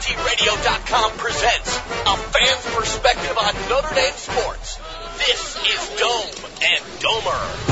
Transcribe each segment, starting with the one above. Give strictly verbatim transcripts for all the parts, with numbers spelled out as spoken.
G radio dot com presents A Fan's Perspective on Notre Dame Sports. This is Dome and Domer.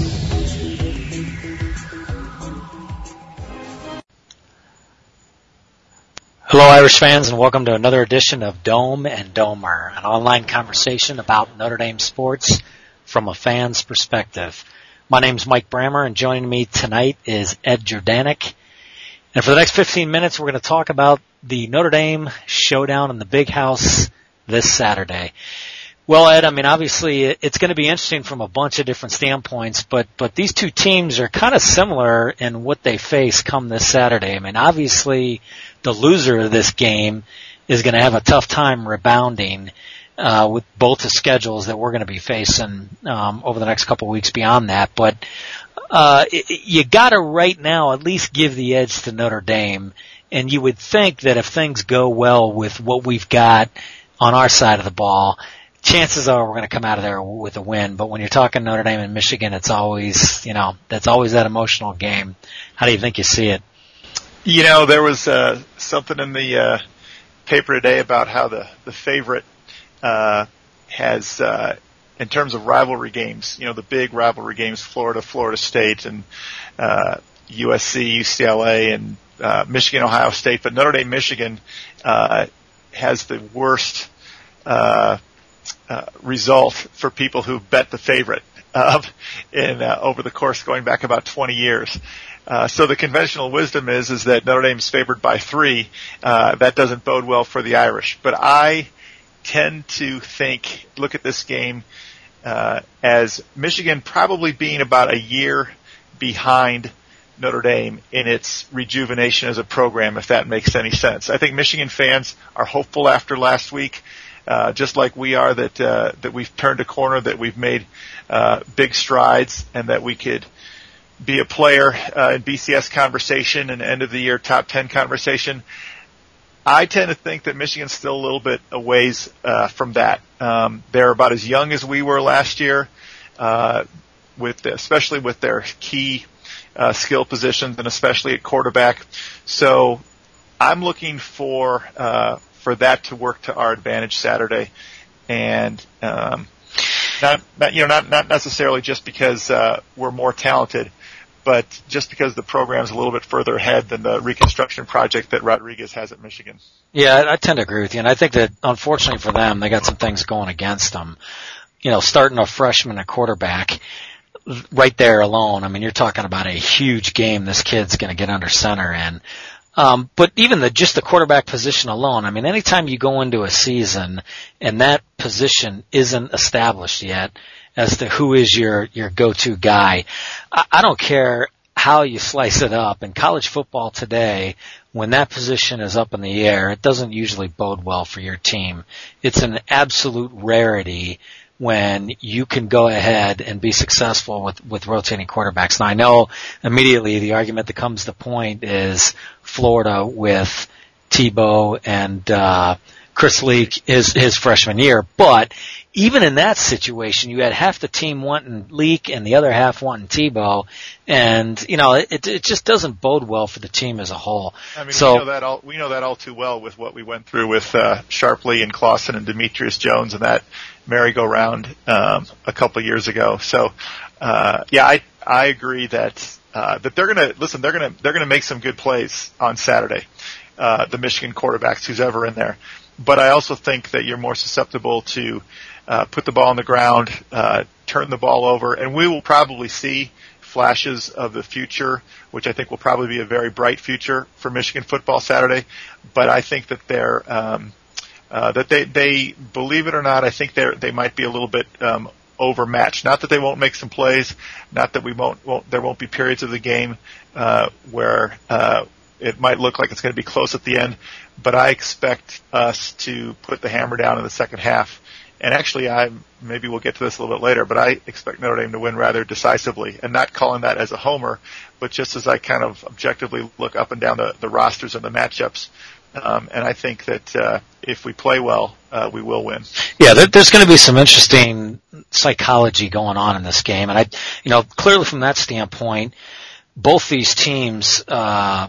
Hello, Irish fans, and welcome to another edition of Dome and Domer, an online conversation about Notre Dame sports from a fan's perspective. My name's Mike Brammer, and joining me tonight is Ed Jordanek. And for the next fifteen minutes, we're going to talk about the Notre Dame showdown in the Big House this Saturday. Well, Ed, I mean, obviously, it's going to be interesting from a bunch of different standpoints, but, but these two teams are kind of similar in what they face come this Saturday. I mean, obviously, the loser of this game is going to have a tough time rebounding uh, with both the schedules that we're going to be facing um, over the next couple of weeks beyond that. But uh, you got to right now at least give the edge to Notre Dame, and you would think that if things go well with what we've got on our side of the ball, chances are we're going to come out of there with a win. But when you're talking Notre Dame and Michigan, it's always, you know, that's always that emotional game. How do you think you see it? You know, there was uh, something in the uh, paper today about how the, the favorite uh, has, uh, in terms of rivalry games, you know, the big rivalry games, Florida, Florida State, and uh, U S C, U C L A, and uh, Michigan, Ohio State. But Notre Dame, Michigan uh, has the worst uh, uh, result for people who bet the favorite uh, in uh, over the course going back about twenty years. Uh, so the conventional wisdom is is that Notre Dame's favored by three. Uh, that doesn't bode well for the Irish. But I tend to think, look at this game uh, as Michigan probably being about a year behind Notre Dame in its rejuvenation as a program, if that makes any sense. I think Michigan fans are hopeful after last week, uh, just like we are, that uh, that we've turned a corner, that we've made uh, big strides, and that we could be a player uh, in B C S conversation and end of the year top ten conversation. I tend to think that Michigan's still a little bit a ways uh, from that. Um, they're about as young as we were last year, uh, with especially with their key uh, skill positions and especially at quarterback. So I'm looking for uh, for that to work to our advantage Saturday, and um, not, not you know not not necessarily just because uh, we're more talented, but just because the program's a little bit further ahead than the reconstruction project that Rodriguez has at Michigan. Yeah, I tend to agree with you, and I think that, unfortunately for them, they got some things going against them. You know, starting a freshman at quarterback, right there alone, I mean, you're talking about a huge game this kid's going to get under center in. Um, but even the, just the quarterback position alone, I mean, anytime you go into a season and that position isn't established yet as to who is your, your go-to guy, I, I don't care how you slice it up. In college football today, when that position is up in the air, it doesn't usually bode well for your team. It's an absolute rarity when you can go ahead and be successful with, with rotating quarterbacks. Now, I know immediately the argument that comes to point is Florida with Tebow and uh Chris Leak his, his freshman year, but even in that situation, you had half the team wanting Leak and the other half wanting Tebow, and you know it, it just doesn't bode well for the team as a whole. I mean, so, we know that all we know that all too well with what we went through with uh, Sharpley and Clausen and Demetrius Jones and that merry-go-round um, a couple of years ago. So, uh, yeah, I I agree that uh, that they're gonna listen. They're gonna they're gonna make some good plays on Saturday. Uh, the Michigan quarterbacks, who's ever in there. But I also think that you're more susceptible to uh, put the ball on the ground, uh, turn the ball over, and we will probably see flashes of the future, which I think will probably be a very bright future for Michigan football Saturday. But I think that they're um, uh, that they they believe it or not, I think they they might be a little bit um, overmatched. Not that they won't make some plays, not that we won't, won't there won't be periods of the game uh, where uh, it might look like it's going to be close at the end, but I expect us to put the hammer down in the second half. And actually, I maybe we'll get to this a little bit later, but I expect Notre Dame to win rather decisively, and not calling that as a homer, but just as I kind of objectively look up and down the, the rosters and the matchups. Um, and I think that uh, if we play well, uh, we will win. Yeah, there, there's going to be some interesting psychology going on in this game, and I, you know, clearly from that standpoint, both these teams, uh,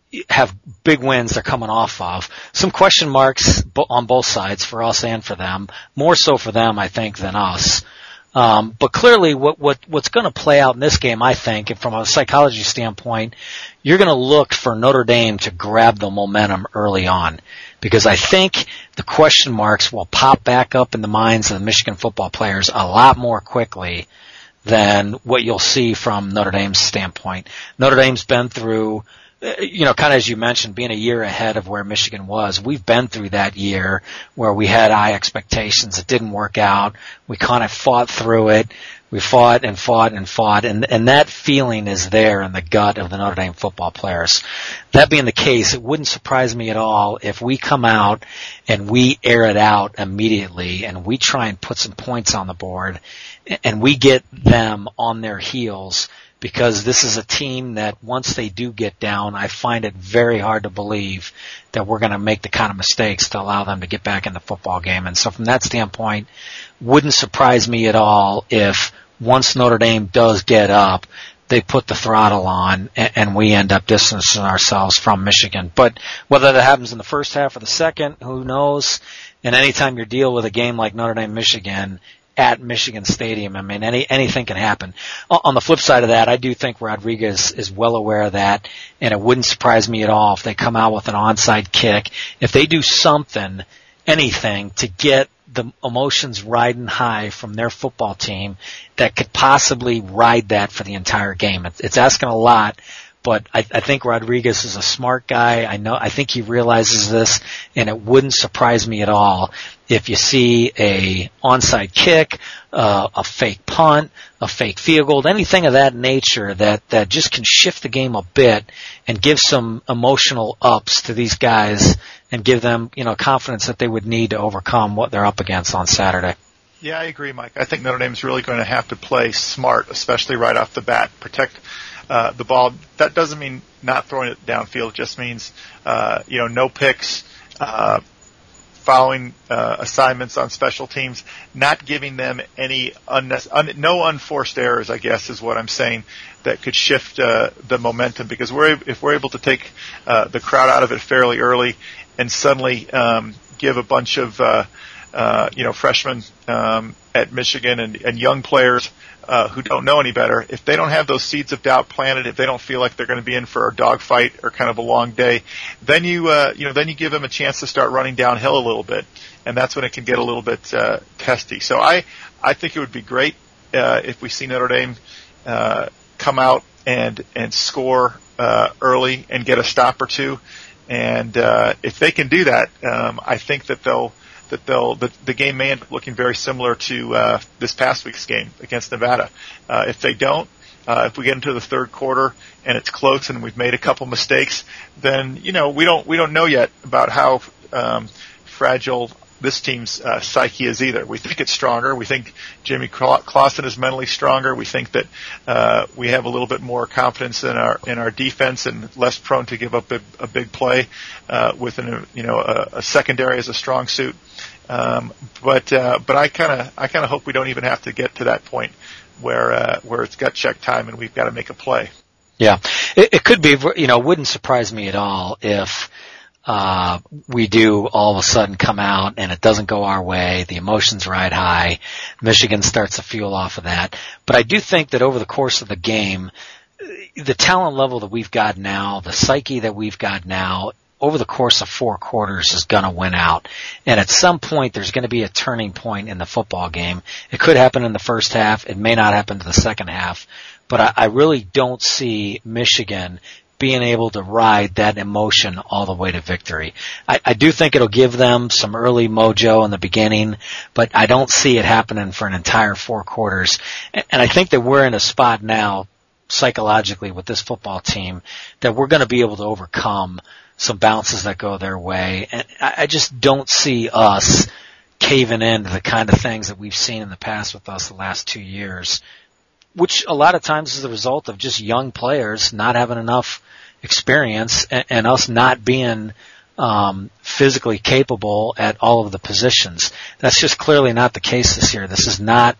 have big wins they're coming off of. Some question marks on both sides for us and for them. More so for them, I think, than us. Um, but clearly what, what, what's going to play out in this game, I think, and from a psychology standpoint, you're going to look for Notre Dame to grab the momentum early on. Because I think the question marks will pop back up in the minds of the Michigan football players a lot more quickly than what you'll see from Notre Dame's standpoint. Notre Dame's been through, you know, kind of as you mentioned, being a year ahead of where Michigan was. We've been through that year where we had high expectations. It didn't work out. We kind of fought through it. We fought and fought and fought, and, and that feeling is there in the gut of the Notre Dame football players. That being the case, it wouldn't surprise me at all if we come out and we air it out immediately and we try and put some points on the board and we get them on their heels, because this is a team that once they do get down, I find it very hard to believe that we're going to make the kind of mistakes to allow them to get back in the football game. And so from that standpoint, wouldn't surprise me at all if once Notre Dame does get up, they put the throttle on and we end up distancing ourselves from Michigan. But whether that happens in the first half or the second, who knows? And anytime you deal with a game like Notre Dame Michigan at Michigan Stadium, I mean, any, anything can happen. On the flip side of that, I do think Rodriguez is well aware of that, and it wouldn't surprise me at all if they come out with an onside kick. If they do something, anything, to get the emotions riding high from their football team that could possibly ride that for the entire game. It's asking a lot, but I, I think Rodriguez is a smart guy. I know, I think he realizes this, and it wouldn't surprise me at all if you see a onside kick, uh, a fake punt, a fake field goal, anything of that nature that, that just can shift the game a bit and give some emotional ups to these guys and give them, you know, confidence that they would need to overcome what they're up against on Saturday. Yeah, I agree, Mike. I think Notre Dame's really going to have to play smart, especially right off the bat, protect uh, the ball. That doesn't mean not throwing it downfield. It just means, uh, you know, no picks, uh, following uh, assignments on special teams, not giving them any unne- un- no unforced errors, I guess is what I'm saying, that could shift uh, the momentum, because we're if we're able to take uh, the crowd out of it fairly early and suddenly um, give a bunch of uh, uh, you know freshmen um, at Michigan and, and young players uh, who don't know any better, if they don't have those seeds of doubt planted, if they don't feel like they're going to be in for a dogfight or kind of a long day, then you uh, you know then you give them a chance to start running downhill a little bit, and that's when it can get a little bit uh, testy. So I I think it would be great uh, if we see Notre Dame uh, come out and and score uh, early and get a stop or two, and uh, if they can do that, um, I think that they'll. that they'll the, the game may end up looking very similar to uh, this past week's game against Nevada. Uh, if they don't, uh, if we get into the third quarter and it's close and we've made a couple mistakes, then you know we don't we don't know yet about how um, fragile this team's uh, psyche is either. We think it's stronger. We think Jimmy Clausen is mentally stronger. We think that uh, we have a little bit more confidence in our in our defense and less prone to give up a, a big play uh, with an you know a, a secondary as a strong suit. Um, but uh, but I kind of I kind of hope we don't even have to get to that point where uh, where it's gut check time and we've got to make a play. Yeah, it, it could be. You know, it wouldn't surprise me at all if uh we do all of a sudden come out and it doesn't go our way. The emotions ride high. Michigan starts to fuel off of that. But I do think that over the course of the game, the talent level that we've got now, the psyche that we've got now, over the course of four quarters is going to win out. And at some point, there's going to be a turning point in the football game. It could happen in the first half. It may not happen in the second half. But I, I really don't see Michigan being able to ride that emotion all the way to victory. I, I do think it'll give them some early mojo in the beginning, but I don't see it happening for an entire four quarters. And, and I think that we're in a spot now, psychologically, with this football team, that we're going to be able to overcome some bounces that go their way. And I, I just don't see us caving in to the kind of things that we've seen in the past with us the last two years, which a lot of times is the result of just young players not having enough experience and, and us not being um, physically capable at all of the positions. That's just clearly not the case this year. This is not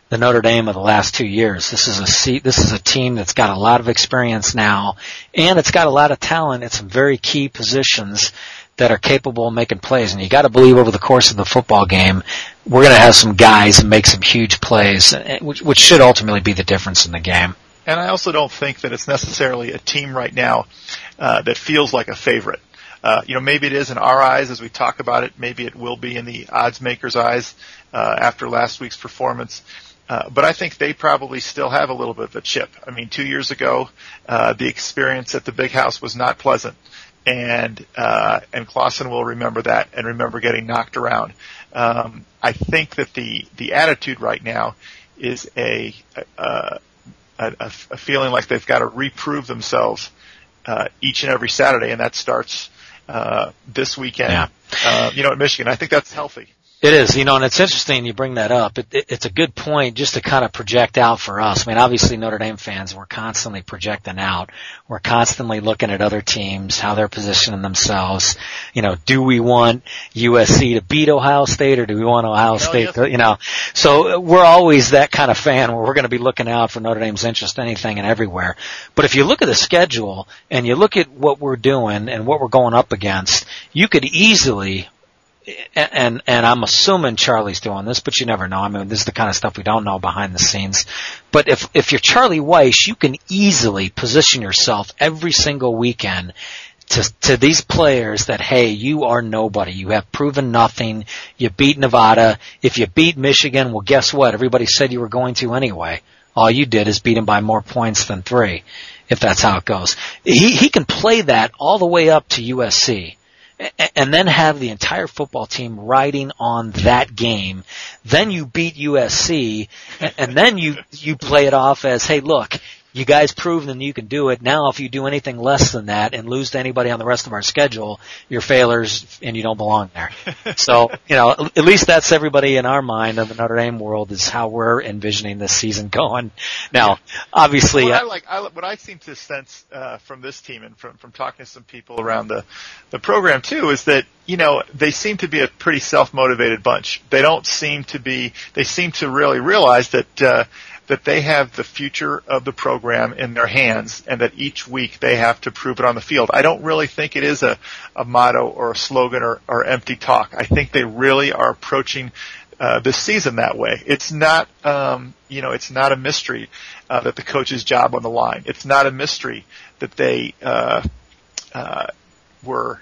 the Notre Dame of the last two years. This is a seat, this is a team that's got a lot of experience now, and it's got a lot of talent at some very key positions that are capable of making plays. And you got to believe over the course of the football game, we're going to have some guys and make some huge plays, which, which should ultimately be the difference in the game. And I also don't think that it's necessarily a team right now uh, that feels like a favorite. Uh, you know, maybe it is in our eyes as we talk about it. Maybe it will be in the odds makers' eyes uh, after last week's performance. Uh, but I think they probably still have a little bit of a chip. I mean, two years ago, uh, the experience at the Big House was not pleasant. And, uh, and Clausen will remember that and remember getting knocked around. Um, I think that the, the attitude right now is a, a, a, a feeling like they've got to reprove themselves, uh, each and every Saturday. And that starts, uh, this weekend, yeah. uh, you know, at Michigan. I think that's healthy. It is, you know, and it's interesting you bring that up. It, it, it's a good point just to kind of project out for us. I mean, obviously Notre Dame fans, we're constantly projecting out. We're constantly looking at other teams, how they're positioning themselves. You know, do we want U S C to beat Ohio State or do we want Ohio Hell State yes. to, you know, so we're always that kind of fan where we're going to be looking out for Notre Dame's interest anything and everywhere. But if you look at the schedule and you look at what we're doing and what we're going up against, you could easily And, and I'm assuming Charlie's doing this, but you never know. I mean, this is the kind of stuff we don't know behind the scenes. But if, if you're Charlie Weiss, you can easily position yourself every single weekend to, to these players that, hey, you are nobody. You have proven nothing. You beat Nevada. If you beat Michigan, well, guess what? Everybody said you were going to anyway. All you did is beat them by more points than three, if that's how it goes. He, he can play that all the way up to U S C. And then have the entire football team riding on that game. Then you beat U S C, and then you you play it off as, hey, look, you guys proved that you can do it. Now if you do anything less than that and lose to anybody on the rest of our schedule, you're failures and you don't belong there. So, you know, at least that's everybody in our mind of the Notre Dame world is how we're envisioning this season going. Now, obviously... What I, like, I, what I seem to sense uh, from this team and from, from talking to some people around the, the program, too, is that, you know, they seem to be a pretty self-motivated bunch. They don't seem to be... They seem to really realize that... Uh, that they have the future of the program in their hands and that each week they have to prove it on the field. I don't really think it is a, a motto or a slogan or, or empty talk. I think they really are approaching uh, this season that way. It's not, um, you know, it's not a mystery uh, that the coach's job on the line. It's not a mystery that they uh, uh, were...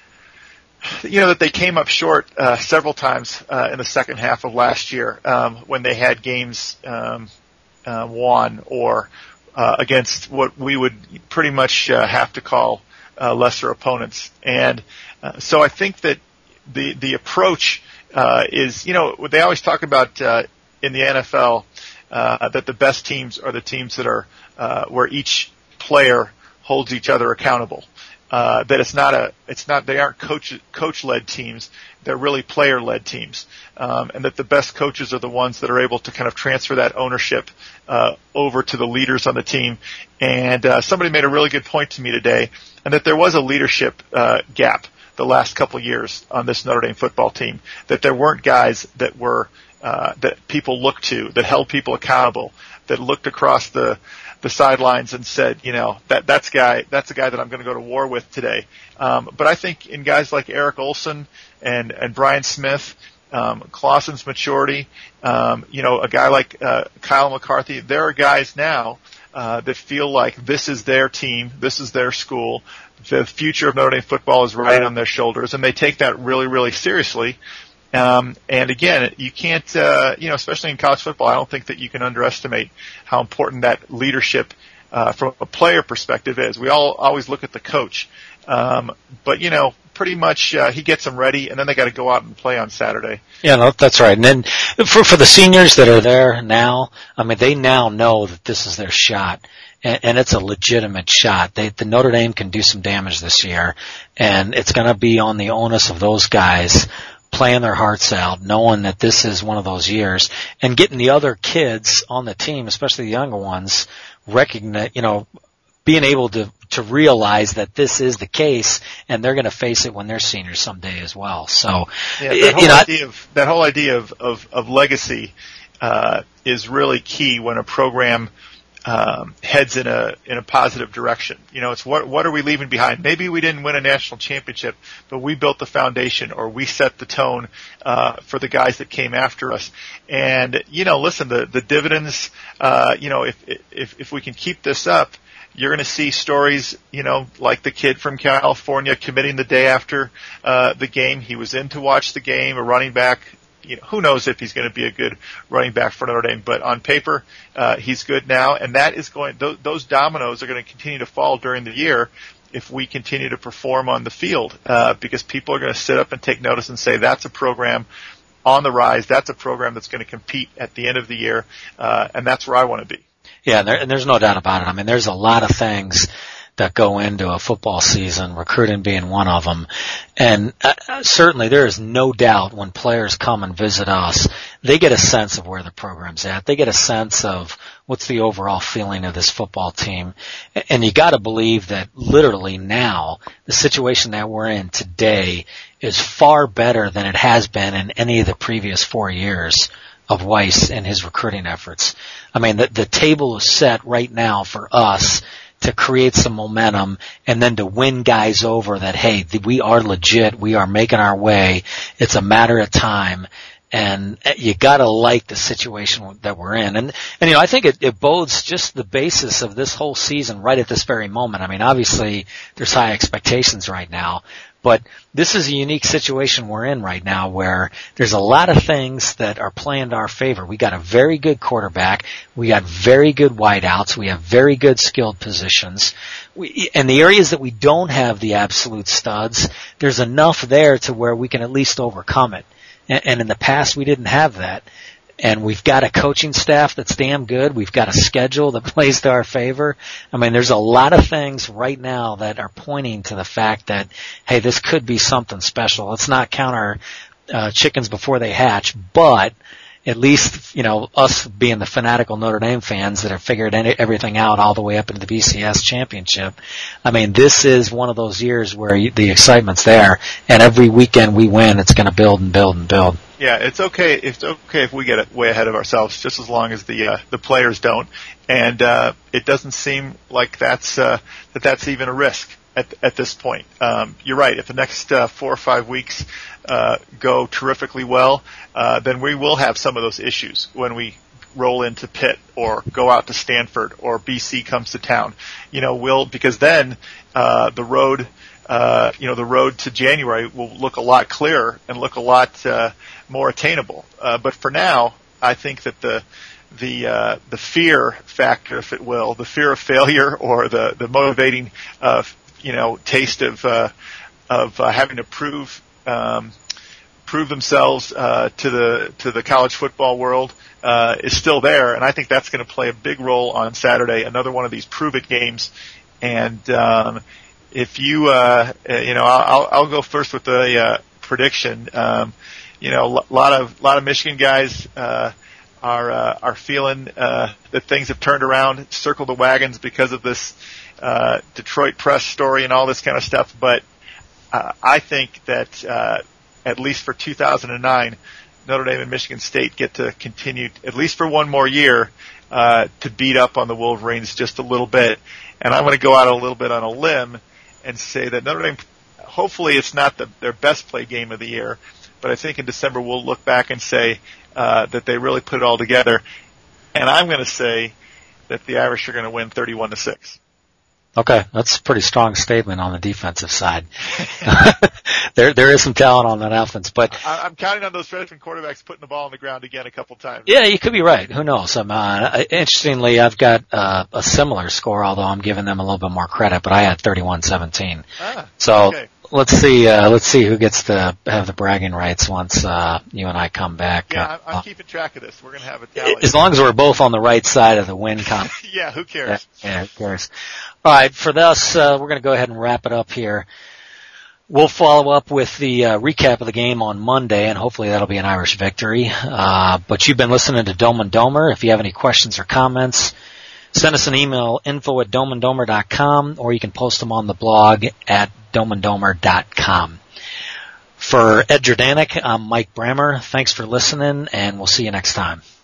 You know, that they came up short uh, several times uh, in the second half of last year um, when they had games um, uh, won or uh, against what we would pretty much uh, have to call uh, lesser opponents. And uh, so I think that the the approach uh, is, you know, they always talk about uh, in the N F L uh, that the best teams are the teams that are uh, where each player holds each other accountable. Uh, that it's not a, it's not, they aren't coach, coach-led teams. They're really player-led teams. Um, and that the best coaches are the ones that are able to kind of transfer that ownership, uh, over to the leaders on the team. And, uh, somebody made a really good point to me today, and that there was a leadership, uh, gap the last couple of years on this Notre Dame football team. That there weren't guys that were, uh, that people looked to, that held people accountable, that looked across the, the sidelines and said, you know, that that's guy that's a guy that I'm going to go to war with today. Um, but I think in guys like Eric Olson and and Brian Smith, um, Clausen's maturity, um, you know, a guy like uh, Kyle McCarthy, there are guys now uh, that feel like this is their team, this is their school, the future of Notre Dame football is riding on their shoulders, and they take that really, really seriously. Um, and again, you can't, uh, you know, especially in college football, I don't think that you can underestimate how important that leadership, uh, from a player perspective is. We all always look at the coach. Um, but you know, pretty much, uh, he gets them ready and then they got to go out and play on Saturday. Yeah, no, that's right. And then for, for the seniors that are there now, I mean, they now know that this is their shot. And, and it's a legitimate shot. They, the Notre Dame can do some damage this year, and it's going to be on the onus of those guys playing their hearts out, knowing that this is one of those years, and getting the other kids on the team, especially the younger ones, recognize, you know, being able to, to realize that this is the case, and they're going to face it when they're seniors someday as well. So, yeah, that whole you know, idea of, that whole idea of, of, of legacy, uh, is really key when a program um, heads in a in a positive direction. You know, it's what what are we leaving behind? Maybe we didn't win a national championship, but we built the foundation, or we set the tone uh, for the guys that came after us. And you know, listen, the the dividends. Uh, you know, if if if we can keep this up, you're going to see stories, you know, like the kid from California committing the day after uh, the game. He was in to watch the game, a running back. You know, who knows if he's going to be a good running back for Notre Dame, but on paper, uh, he's good now, and that is going, those, those dominoes are going to continue to fall during the year if we continue to perform on the field, uh, because people are going to sit up and take notice and say, that's a program on the rise, that's a program that's going to compete at the end of the year, uh, and that's where I want to be. Yeah, and, there, and there's no doubt about it. I mean, there's a lot of things that go into a football season, recruiting being one of them. And uh, certainly there is no doubt when players come and visit us, they get a sense of where the program's at. They get a sense of what's the overall feeling of this football team. And you got to believe that literally now, the situation that we're in today is far better than it has been in any of the previous four years of Weiss and his recruiting efforts. I mean, the, the table is set right now for us to create some momentum and then to win guys over that, hey, we are legit, we are making our way, it's a matter of time, and you gotta like the situation that we're in. And, and you know, I think it, it bodes just the basis of this whole season right at this very moment. I mean, obviously there's high expectations right now, but this is a unique situation we're in right now where there's a lot of things that are playing to our favor. We got a very good quarterback. We got very good wideouts. We have very good skilled positions. We, and the areas that we don't have the absolute studs, there's enough there to where we can at least overcome it. And, and in the past, we didn't have that. And we've got a coaching staff that's damn good. We've got a schedule that plays to our favor. I mean, there's a lot of things right now that are pointing to the fact that, hey, this could be something special. Let's not count our uh, chickens before they hatch, but at least, you know, us being the fanatical Notre Dame fans that have figured any, everything out all the way up into the B C S championship, I mean, this is one of those years where you, the excitement's there, and every weekend we win, it's going to build and build and build. Yeah, it's okay. It's okay if we get way ahead of ourselves, just as long as the uh, the players don't. And uh, it doesn't seem like that's uh, that that's even a risk at at this point. Um, you're right. If the next uh, four or five weeks uh, go terrifically well, uh, then we will have some of those issues when we roll into Pitt or go out to Stanford or B C comes to town. You know, we'll because then uh, the road. Uh, you know, the road to January will look a lot clearer and look a lot uh, more attainable. Uh, but for now, I think that the the uh, the fear factor, if it will, the fear of failure or the the motivating, uh, you know, taste of uh, of uh, having to prove um, prove themselves uh, to the to the college football world uh, is still there, and I think that's going to play a big role on Saturday. Another one of these prove it games, and um, If you, uh, you know, I'll, I'll go first with the uh, prediction. Um, you know, a lot of, lot of Michigan guys uh, are uh, are feeling uh, that things have turned around, circle the wagons because of this uh, Detroit press story and all this kind of stuff. But uh, I think that uh, at least for two thousand nine, Notre Dame and Michigan State get to continue, at least for one more year, uh, to beat up on the Wolverines just a little bit. And I'm going to go out a little bit on a limb and say that Notre Dame, hopefully it's not the, their best play game of the year, but I think in December we'll look back and say uh, that they really put it all together. And I'm going to say that the Irish are going to win thirty-one to six. Okay, that's a pretty strong statement on the defensive side. there, there is some talent on that offense, but I'm counting on those freshman quarterbacks putting the ball on the ground again a couple times. Yeah, you could be right. Who knows? Um, uh, interestingly, I've got uh, a similar score, although I'm giving them a little bit more credit. But I had thirty-one seventeen. Ah, so okay. let's see. Uh, let's see who gets to have the bragging rights once uh, you and I come back. Yeah, uh, I'm, I'm keeping track of this. We're going to have a tally. As long as we're both on the right side of the win column. Yeah, who cares? Yeah, yeah, who cares? All right, for us, uh, we're going to go ahead and wrap it up here. We'll follow up with the uh, recap of the game on Monday, and hopefully that'll be an Irish victory. Uh, but you've been listening to Dome and Domer. If you have any questions or comments, send us an email, info at dome and domer dot com, or you can post them on the blog at dome and domer dot com. For Ed Jordanek, I'm Mike Brammer. Thanks for listening, and we'll see you next time.